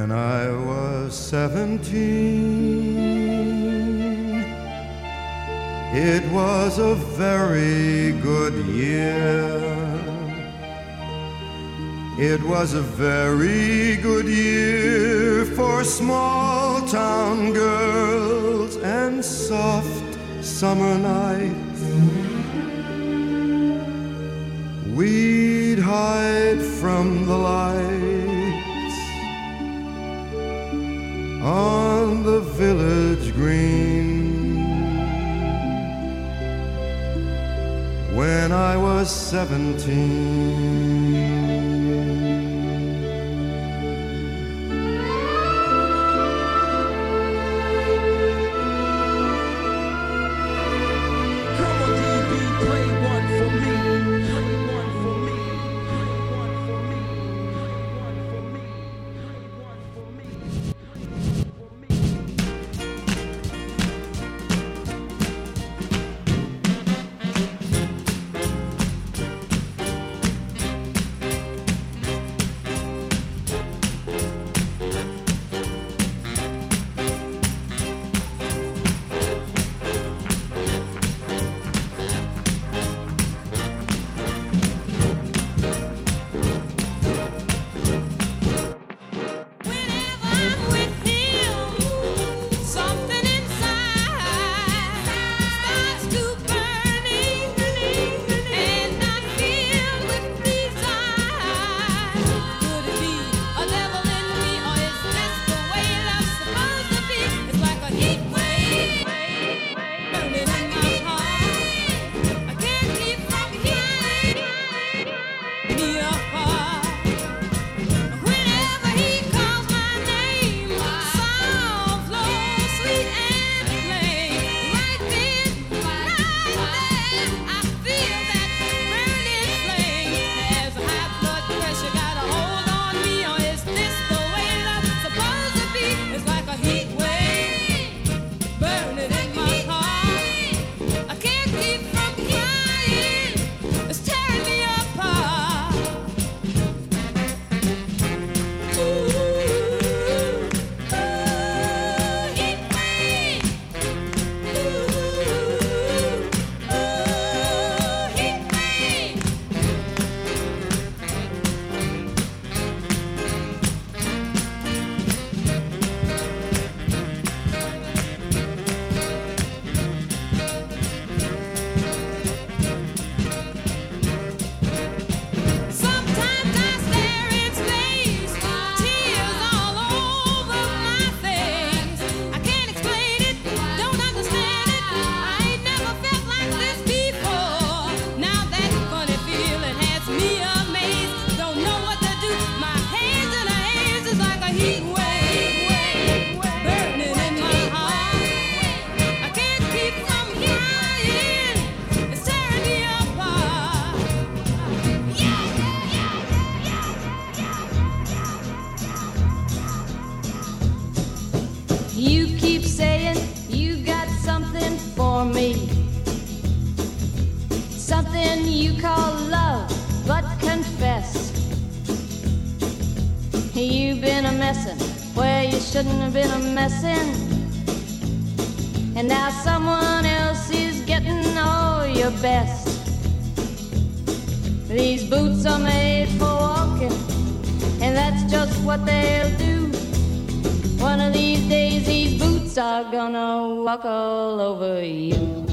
When I was 17, it was a very good year. It was a very good year for small town girls and soft summer nights. We'd hide from the lights on the village green. When I was 17, shouldn't have been a messin', and now someone else is getting all your best. These boots are made for walking, and that's just what they'll do. One of these days these boots are gonna walk all over you.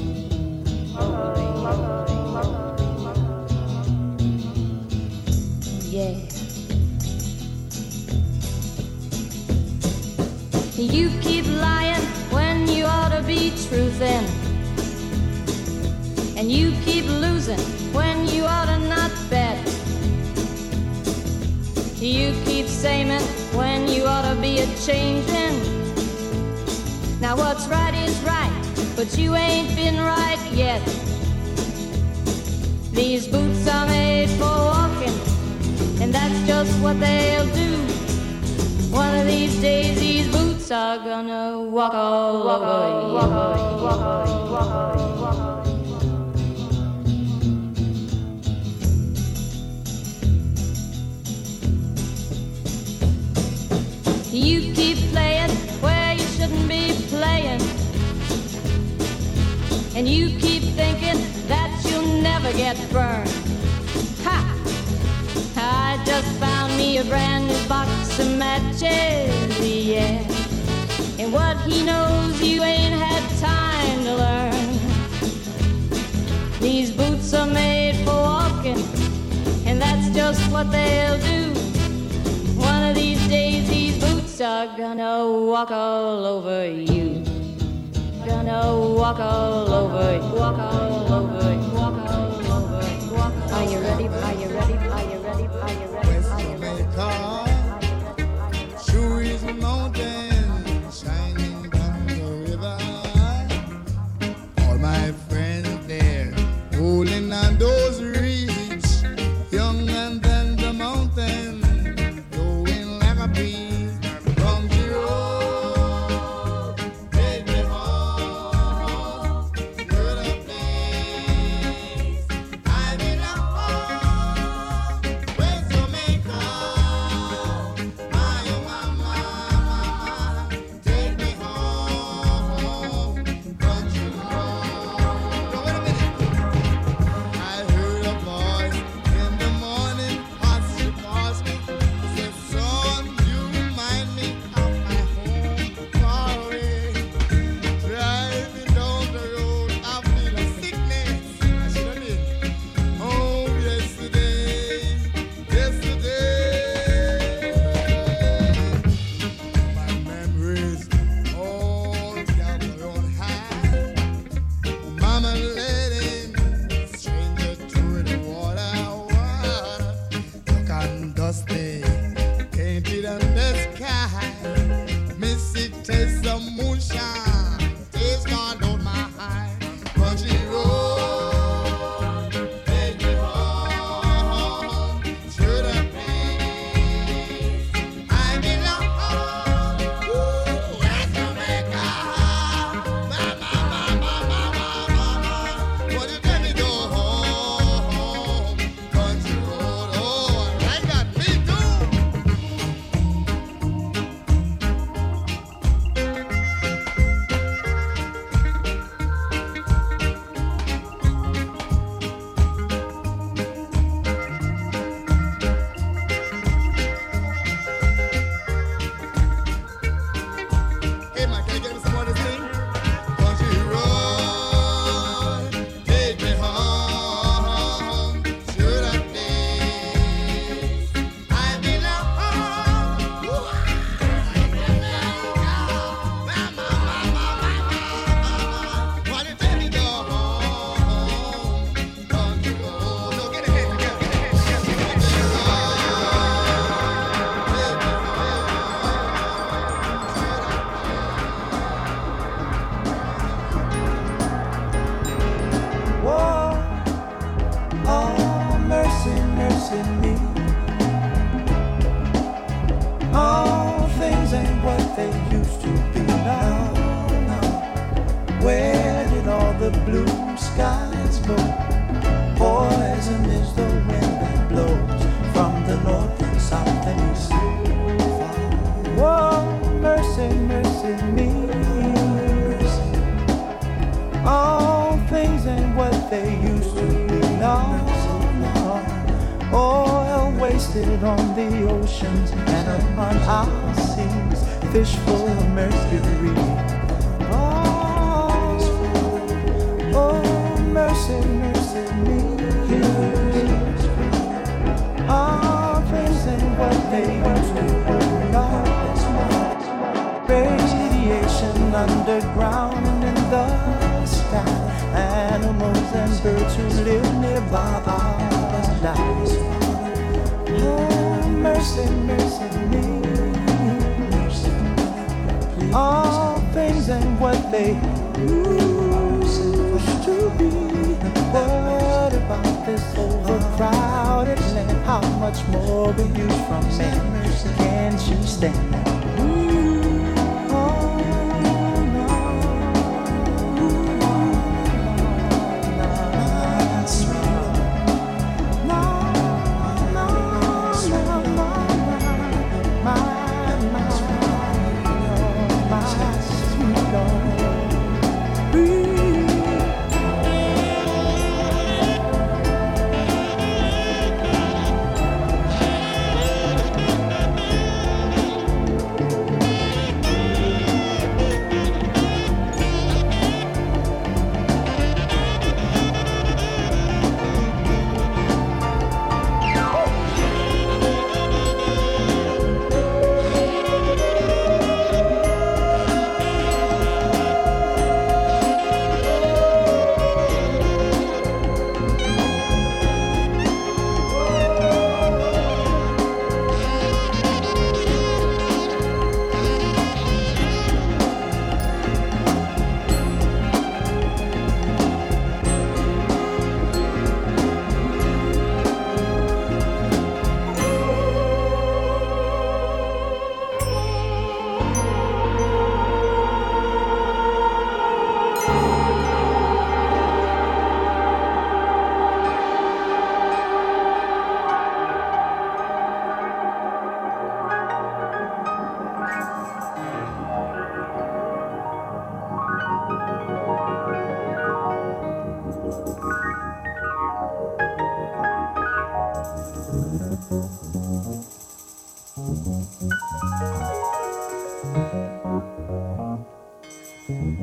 Yeah. You keep lying when you ought to be truthin', and you keep losing when you ought to not bet. You keep saying when you ought to be a-changin'. Now what's right is right, but you ain't been right yet. These boots are made for walking, and that's just what they'll do. One of these days these boots are gonna walk all over you. You keep playing where you shouldn't be playing, and you keep thinking that you'll never get burned. Ha! I just found me a brand new box of matches, yeah. And what he knows you ain't had time to learn. These boots are made for walking, and that's just what they'll do. One of these days these boots are gonna walk all over you. Gonna walk all over you. Walk all over you. Walk all over you. Walk all over you. Are you ready? Are you ready? Are you ready? Are you ready? Are you ready? Sure is a mountain shining down the river. All my friends there holding on those reeds, younger than the mountain, blowing like a breeze. From the road, take me home to the place I belong. Where's Jamaica? My mama, take me home, country road. Now wait a minute. I heard a voice in the morning, as she passed me. Said, son, you remind me of my home far away. Driving down the road, I feel a sickness. I should have been home yesterday. My memories all gather on high. Mama letting stranger through the water, dark and dusty, painted on the sky. Missy taste of moonshine, taste gone on my eye. Country road, take me home to the place I belong. Ooh, where's Jamaica? Mama, what you tell me go home? Country road, oh, I got me too. Hey man, can you get me some more of this thing? Country road, take me home to the place I belong. Ooh, mama, why you tell me go home? Country road, no, get ahead together. Whoa, oh, mercy, mercy me. All things ain't what they used to be now. Where did all the blue skies go? Poison is the wind that blows from the north and south and east. Whoa, mercy, mercy me. All things ain't what they used to be now. Oil wasted on the oceans and upon our seas, fish full of mercury. Oh, mercy, mercy me. All things ain't what they used to be now. Radiation underground and in the sky. Animals and birds who live nearby are alive. Oh, mercy, mercy me. All things ain't what they used to be. What about this overcrowded land? How much more will you from me? Can't you stand that?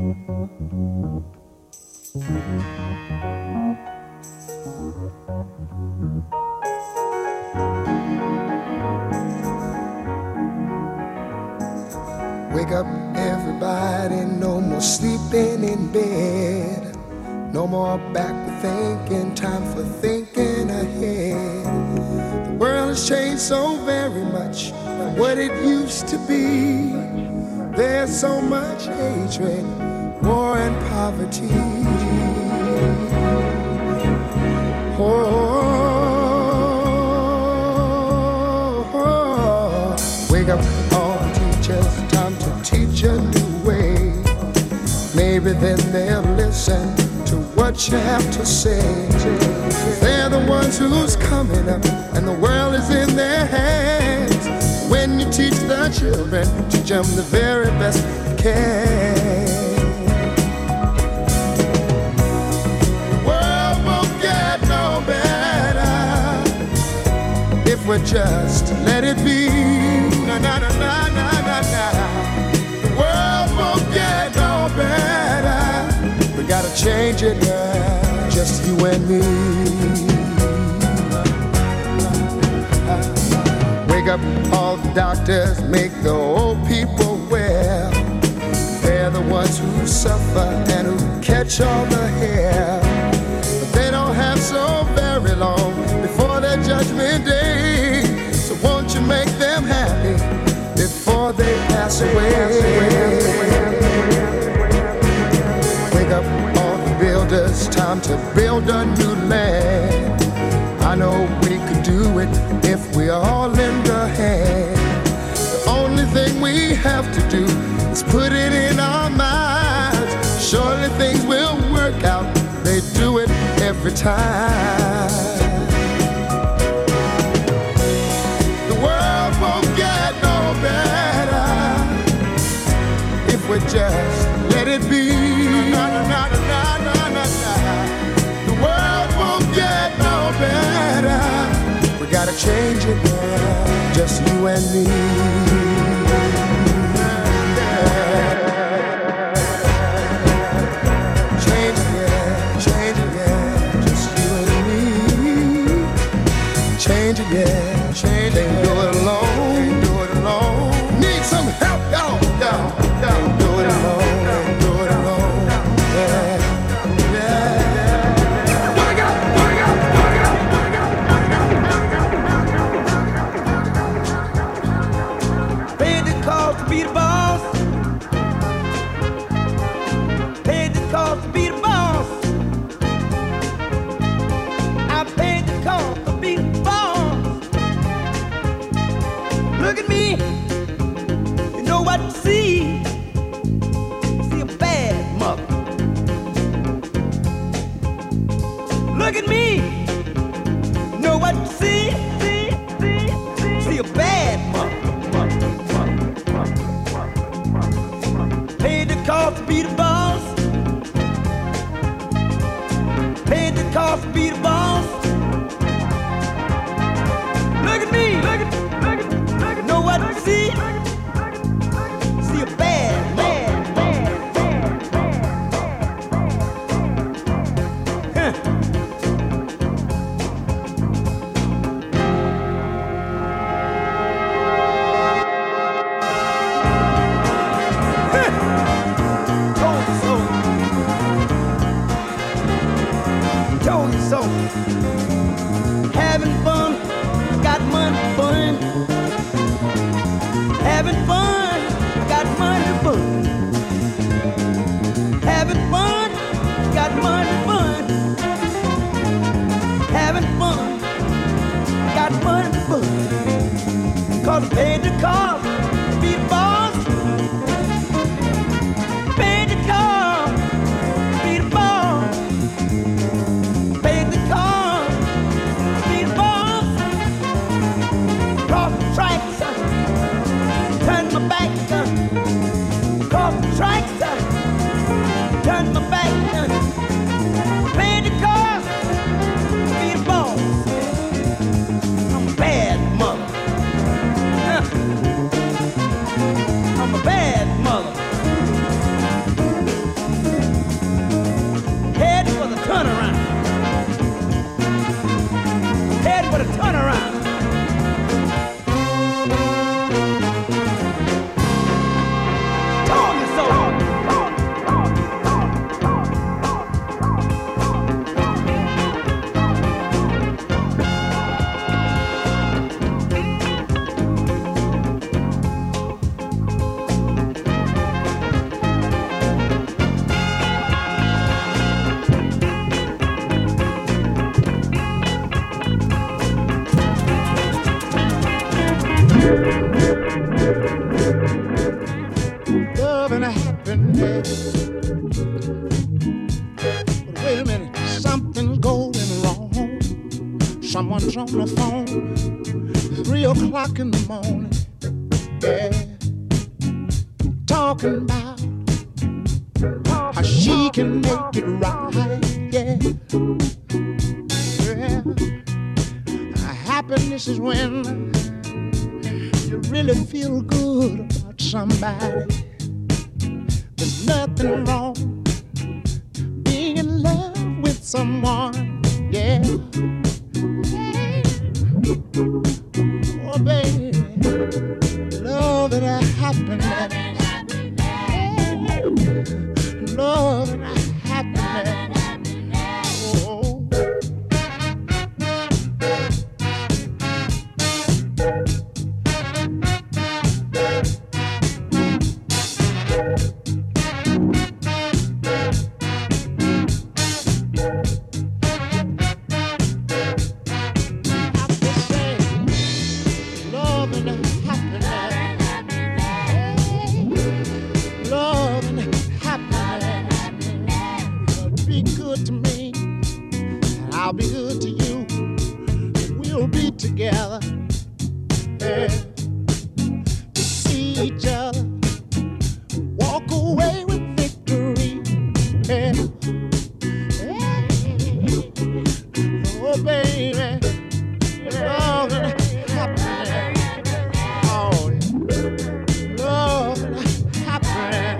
Wake up, everybody, no more sleeping in bed. No more backward thinking, time for thinking ahead. The world has changed so very much from what it used to be. There's so much hatred, war and poverty. Wake up, all the teachers, time to teach a new way. Maybe then they'll listen to what you have to say. They're the ones who's coming up, and the world is in their hands. When you teach the children, teach them the very best you can. The world won't get no better if we just let it be. Na na na na na na na. The world won't get no better. We gotta change it now, just you and me. Wake up, all the doctors, make the old people well. They're the ones who suffer and who catch all the hair. But they don't have so very long before their judgment day. So won't you make them happy before they pass away? Wake up, all the builders, time to build a new land. I know we could do it if we all lend a hand. The only thing we have to do is put it in our minds. Surely things will work out, they do it every time. The world won't get no better if we just let it be. Na, na, na, na, na, na, na. The world won't get no better. We gotta change it now, just you and me. Change it, yeah, change it, yeah, just you and me. Change it, yeah, change it. Can't do it alone, can't do it alone. Need some help, y'all, y'all, y'all. Can't do it alone, can't do it alone. Yeah, yeah. Paid the cost to be the boss. Paid the cost to be the boss. I paid the cost to be the boss. Look at me. You know what to see. See a bad mother. Look at me. You know what to see. See a bad mother. Paid the cost to be the boss. Paid the cost to be the boss. Look at me. Know what to see. See a bad man. Huh. Told you so. Having fun, got money fun. Having fun, got money fun. Having fun, got money fun. Having fun, got money fun. 'Cause paid the cost to be the boss. Paid the cost to be the boss. Paid the cost to be the boss. Cross the tracks, turn my back, cross the tracks, turn my back. Paid the cost to be the boss. I'm a bad mother. I'm a bad mother. happiness. But wait a minute, something's going wrong. Someone's on the phone, 3 o'clock in the morning, yeah, talking about how she can make it right, yeah. Yeah. Happiness is when you really feel good about somebody. There's nothing wrong being in love with someone, yeah. Oh, baby, love and happiness. Love and happiness. Oh. I'll be good to you. We'll be together, yeah, to see each other walk away with victory, yeah. Oh, baby, love and happiness. Oh, yeah. Love and happiness.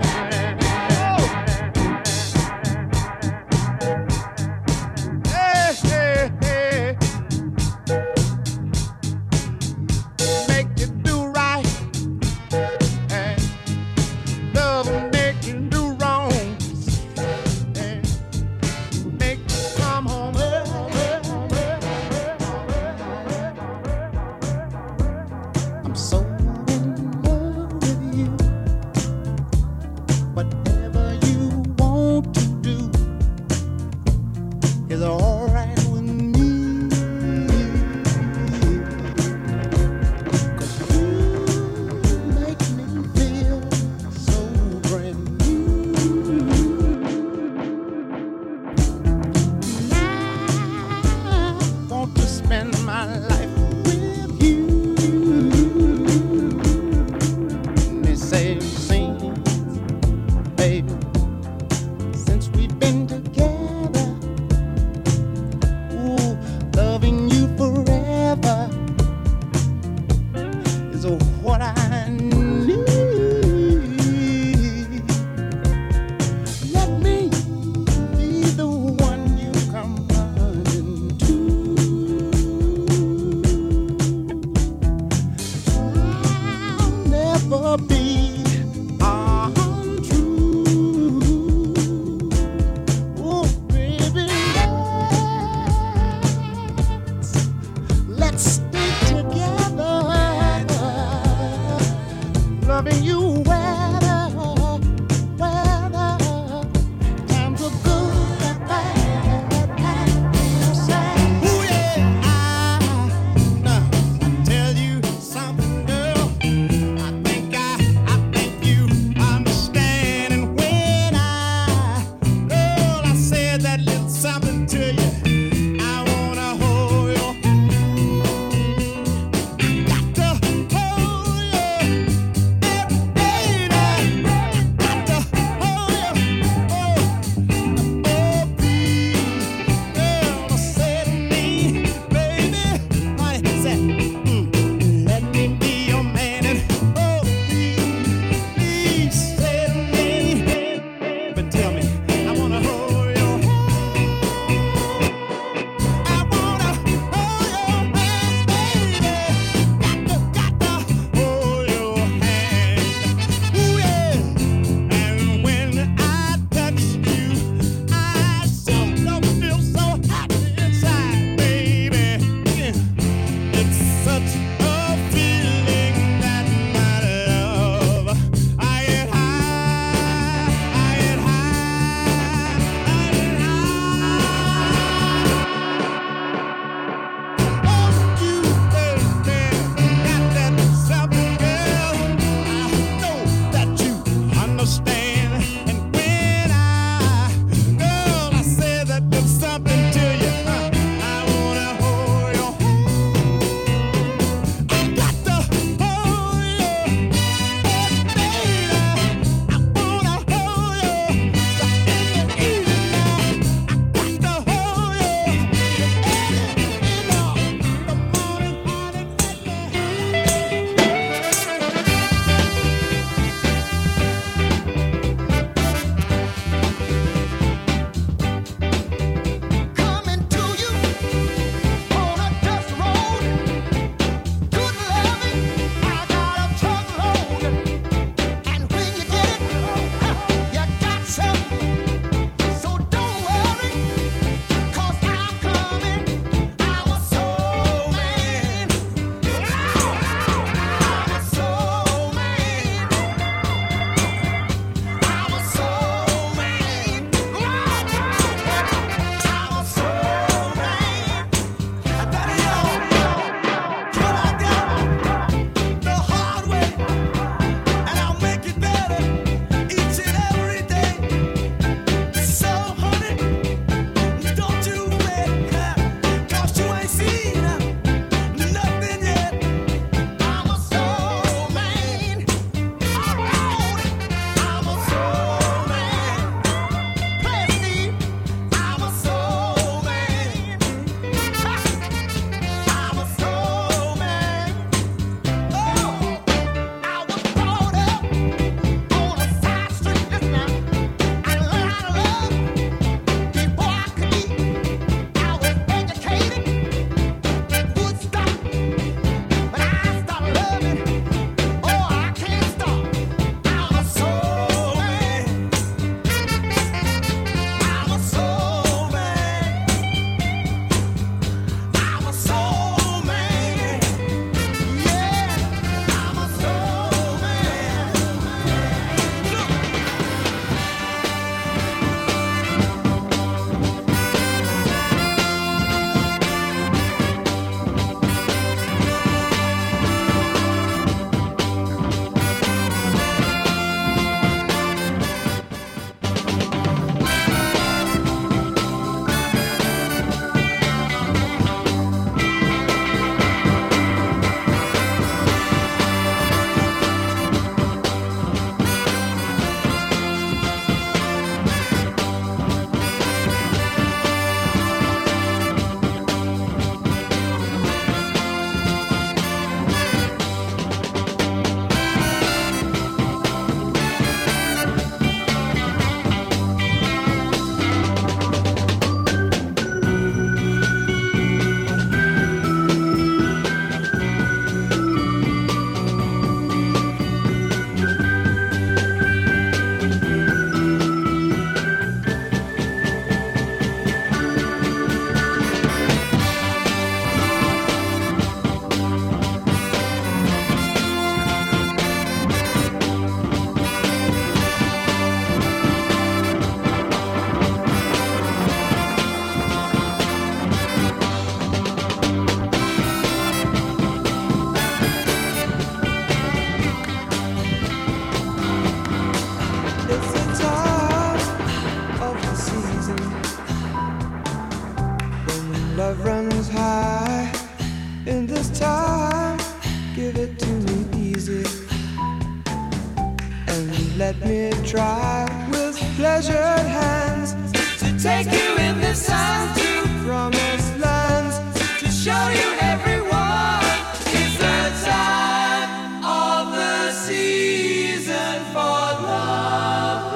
Let me try with pleasured hands to take you in the sun to promised lands, to show you everyone. It's the time of the season for love.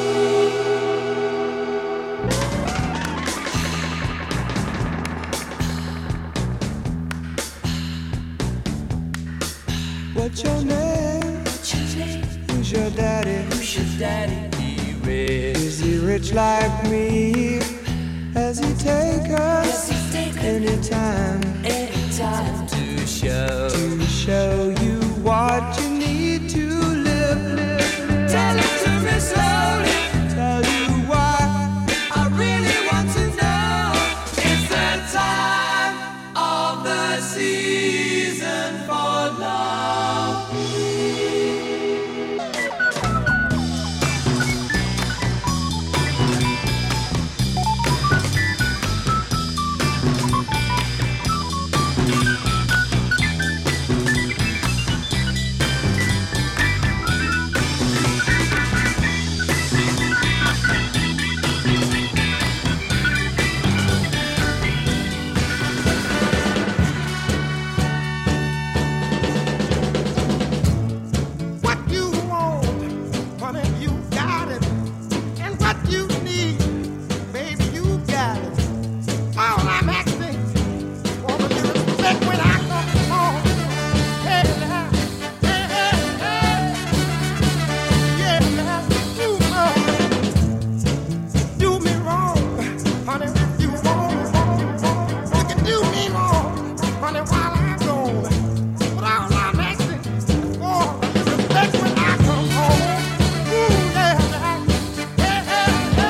What's your name? Who's your daddy? He rich. Is he rich like me? Has he take us anytime to show you what you need to live? Tell it to me slowly. Tell you why I really want to know. It's the time of the season for love. What you want, honey, you got it. And what you need, baby, you got it. All I'm asking for is your respect when I come home. Hey, now, hey, hey, hey. Yeah, now, you do me wrong, honey, if you want. You can do me wrong, honey, while I'm gone. But all I'm asking for is respect when I come home. Ooh, yeah, now, hey, hey, hey.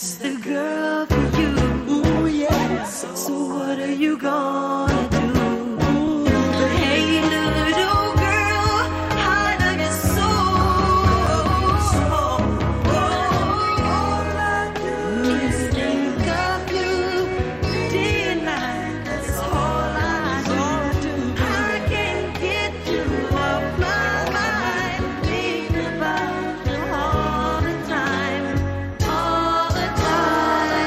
the girl for you. Ooh, yes. So what are you gonna do? Hey, little girl, I love you so. Just think of you day and night. That's all I do. I can't get you off my mind. Think about you all the time. All the time.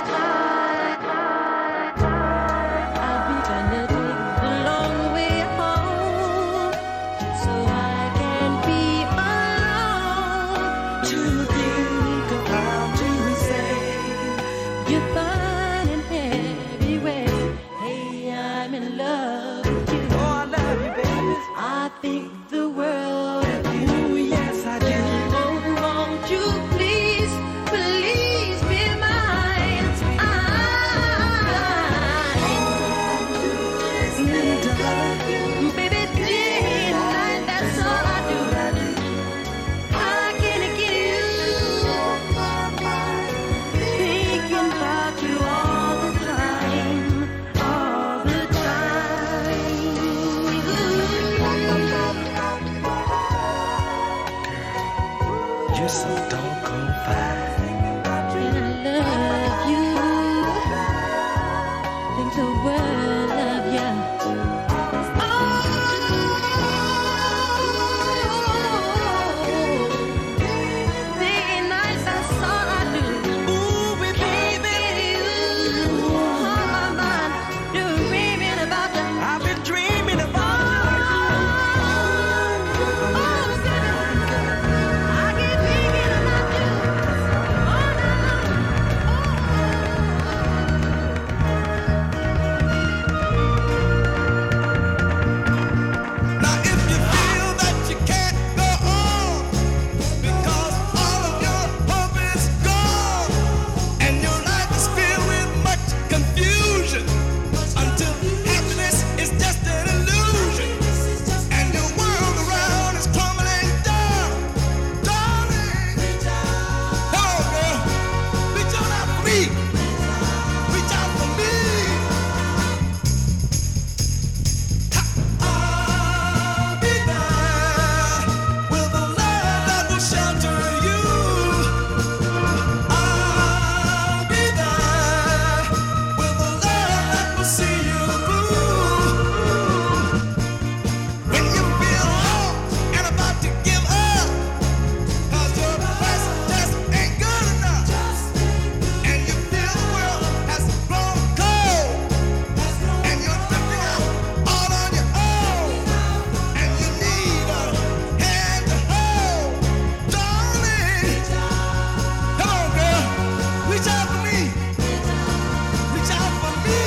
I'll be gonna take the long way home so I can be alone. To think about you say. You're fine and everywhere. Hey, I'm in love with you. Oh, I love you, baby. I think the world of you. Ooh, yes, I do. Oh, won't you please, please be mine? Baby, day and night, that's all I do. I can't get you off my mind. Thinking about you all the time, all the time. You're so doggone fine. And I love you. Think the world of you. Day and night, that's all I do. Ooh, baby, On my mind, dreaming about you. I've been dreaming about I keep thinking about you all night Now if you feel that you can't go on because all of your hope is gone and your life is filled with much confusion until happiness is just an illusion and your world around is crumbling down, darling, come on girl, reach on out for me, reach out for me. I'll be there with a love that will shelter you. I'll be there with a love that will see you through. When you feel lost and about to give up, 'cause your best just ain't good enough, and you feel the world has grown cold, and you're drifting out all on your own, and you need a hand to hold, darling. Come on, girl, reach out for me, reach out for me.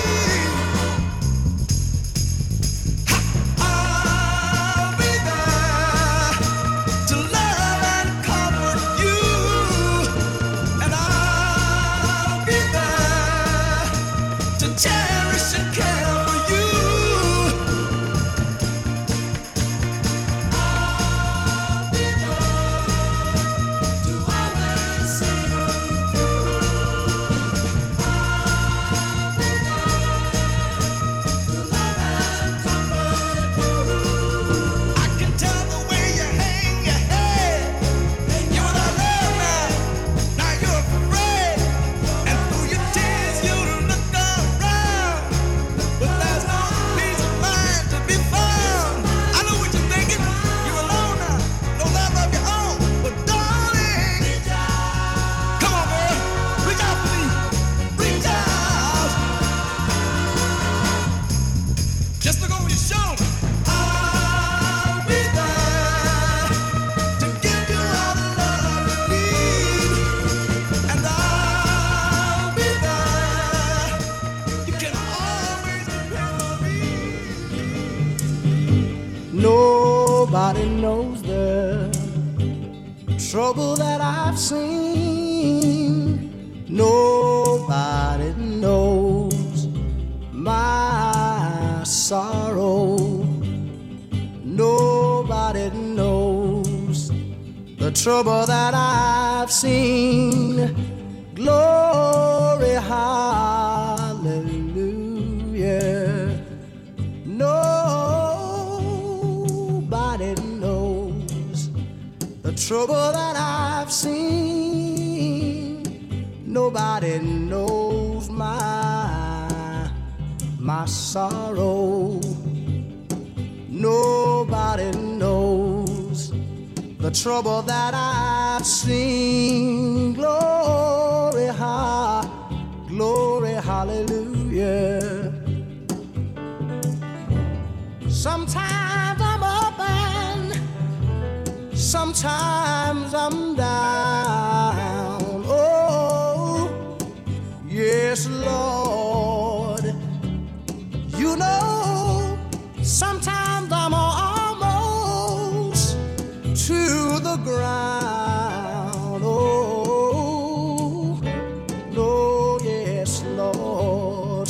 I'll be there to love and comfort you, and I'll be there to cherish and care for you. I'll be there to always see you through. I'll be there to love and comfort you. I can tell the way you hang your head. You're not love now. Now you're afraid. And through your tears you look around. But there's no peace of mind to be found. I know what you're thinking. You're alone now. No love of your own. But darling, come on, girl. Reach out for me. Reach out. Just look over your shoulder. I'll be there to give you all the love you need, and I'll be there. You can always depend on me. Nobody knows the trouble that I've seen. Nobody knows my sorrow. Nobody knows the trouble that I've seen. glory, hallelujah. Nobody knows the trouble that I've seen. Nobody knows my sorrow. Nobody knows the trouble that I've seen. Glory, hallelujah. Sometimes I'm up and sometimes I'm down. Oh, yes, Lord. You know, sometimes I'm almost to the ground. Oh, no, yes, Lord.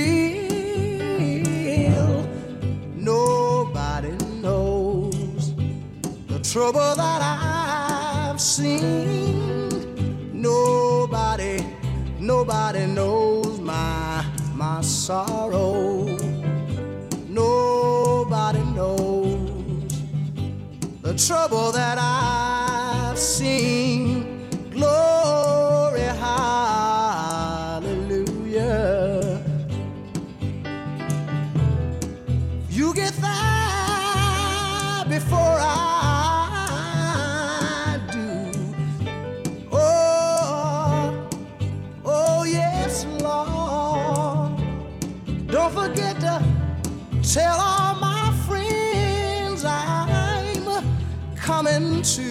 Still, nobody knows the trouble that I've seen. Nobody knows my sorrow. Nobody knows the trouble that I've seen. Glory, hallelujah. You get there before I do. Oh, yes, Lord. Don't forget to tell all my friends I'm coming to.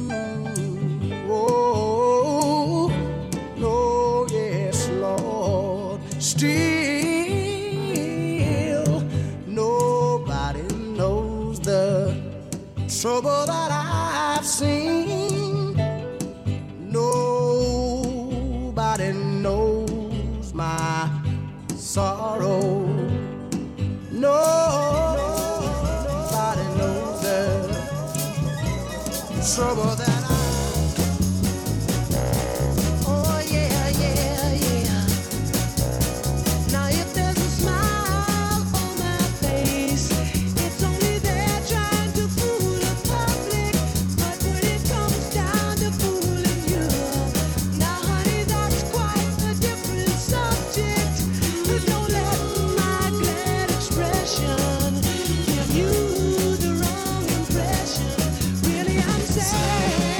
Oh, no, yes, Lord. Still, nobody knows the trouble that I've seen. Nobody knows my sorrow. Nobody knows the trouble that Oh yeah, yeah, yeah. Now if there's a smile on my face, it's only there trying to fool the public. But when it comes down to fooling you, now honey, that's quite a different subject. There's no letting my glad expression give you the wrong impression. Really, I'm sad.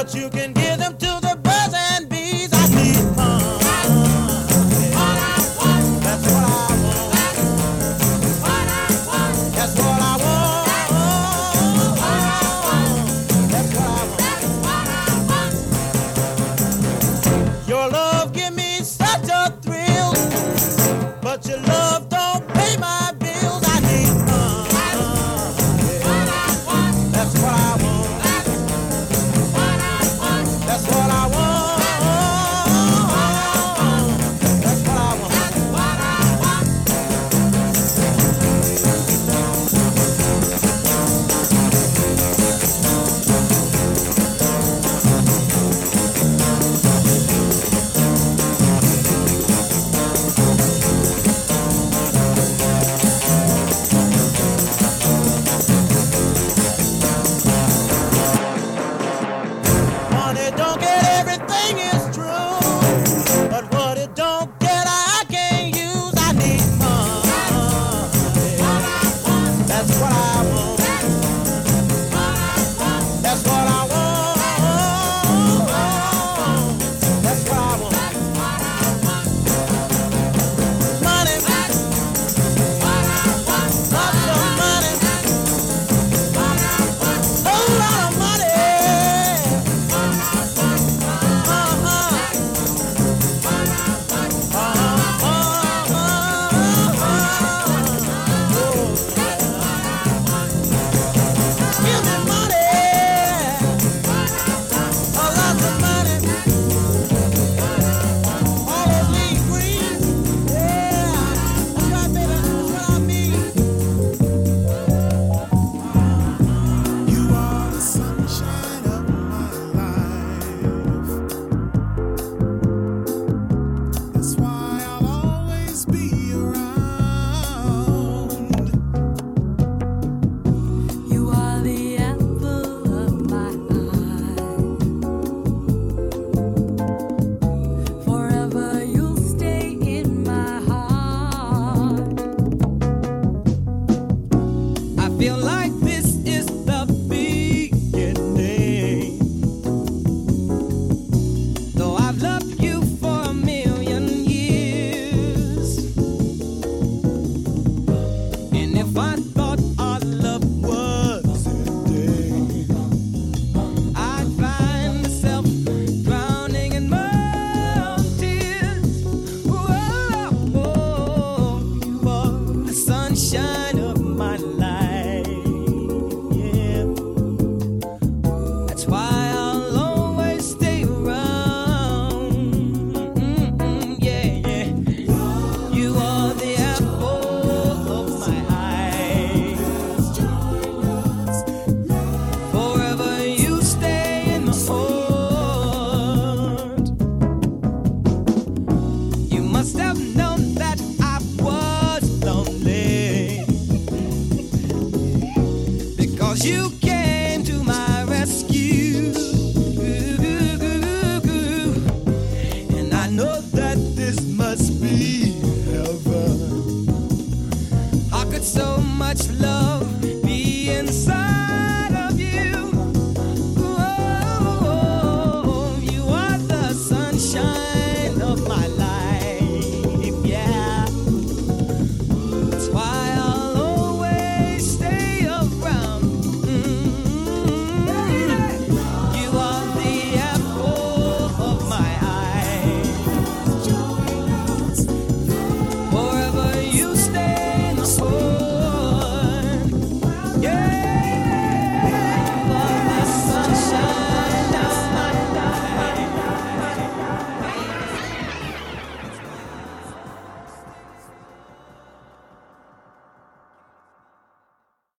Why